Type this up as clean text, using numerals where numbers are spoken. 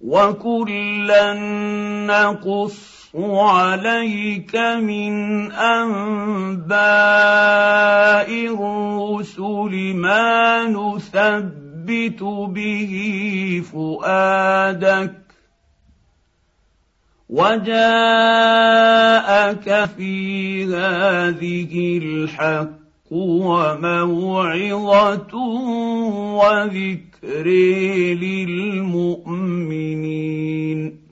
وكلا نقص عليك من أنباء الرسل ما نثبت به فؤادك وجاءك في هذه الحق وموعظة وذكر للمؤمنين.